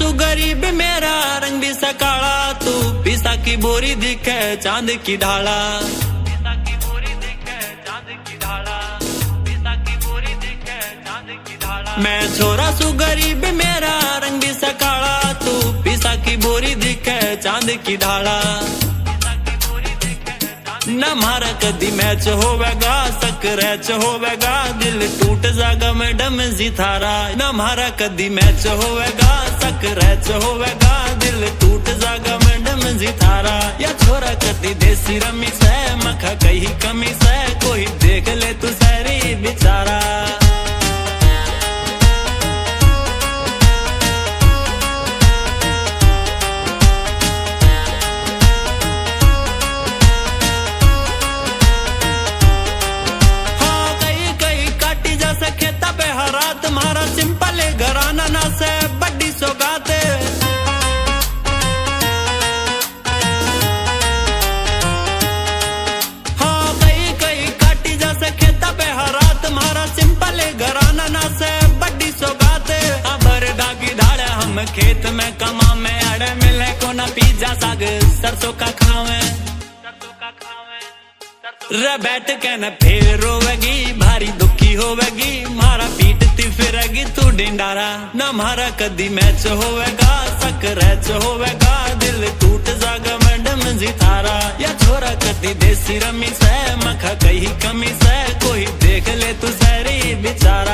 सू गरीब मेरा रंग भी सकाला, तू पीसा की बोरी दिखे चांद की ढाला। पीसा की बोरी दिखे चांद की ढाला, पीसा की बोरी दिखे चांद की ढाला। मैं छोरा सू गरीब मेरा रंग भी सकाला, तू पीसा की बोरी दिखे चांद की ढाला। न मारा कदी मैच होवेगा सकरैच होवेगा, दिल टूट जागा मैडम जी थारा। न मारा कदी मैच होवेगा सकरैच होवेगा, दिल टूट जागा मैडम जी थारा। या छोरा कदी देसी रमी से मखा कहीं कमी से, कोई देख ले तू सारी बेचारा। तुम्हारा सिंपल घराना ना से बड़ी सौगात। हाँ कई कई काटी जैसे खेता पे हरा, तुम्हारा सिंपल घराना ना से बड़ी सौगात। अबर दागी धाड़े हम खेत में कमा में अड़े, मिले को ना पिज्जा साग सरसों का खावे। रे बैठ के न फिर रोवेगी भारी दुखी होवेगी, मारा पीटती फिरेगी तू डिंडारा। न मारा कदी मैच होवेगा सकरैच होवेगा, दिल टूट जागा मैडम जी थारा। या छोरा कदी देसी रमी से मखा कहीं कमी से, कोई देख ले तू सारी बेचारा।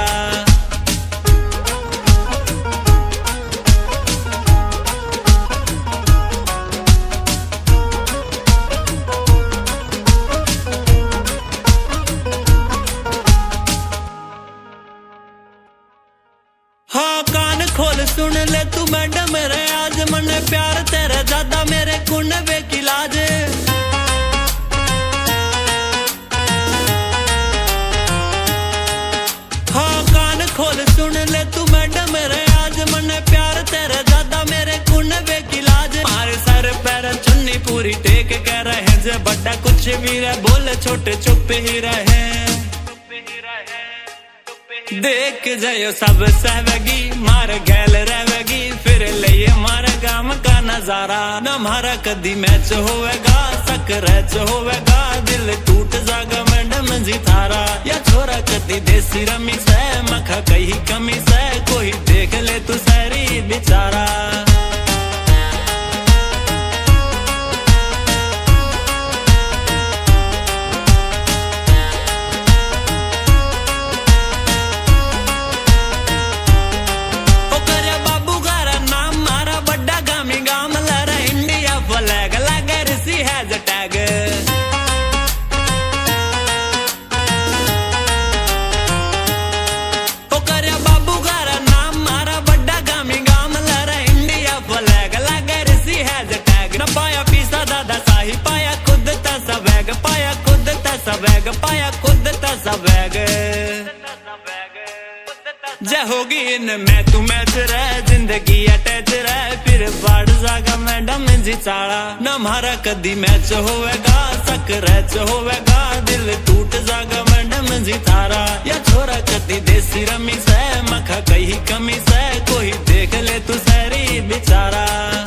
हाँ कान खोल सुन ले तू मैडम रे, आज मन प्यार तेरा ज्यादा मेरे कुनबे की लाज। हाँ कान खोल सुन ले तू मैडम रे, आज मन प्यार तेरा ज्यादा मेरे कुनबे की लाज। मारे सर पैर चुन्नी पूरी टेक कह रहे, जे बड़ा कुछ भी रहे बोले छोटे चुप ही रहे। देख जायो सब सहवेगी मार गैल रहेगी, फिर ले मारे गाम का नजारा। न मारा कदी मैच होवेगा सकरैच होवेगा, दिल टूट जागा मैडम जी थारा। या छोरा कदी देसी रमी से मखा कहीं कमी से, कोई देख ले तू सारी बेचारा। पाया खुद तसवैग जय होगी इन मैं तू मैच रह, जिंदगी अटैच रह, फिर बढ़ जागा मैडम जी चाड़ा। न मारा कदी मैच होवेगा सकरैच होवेगा, दिल टूट जागा मैडम जी थारा। या छोरा कदी देसी रमी से मखा कहीं कमी से, कोई देख ले तू सारी बेचारा।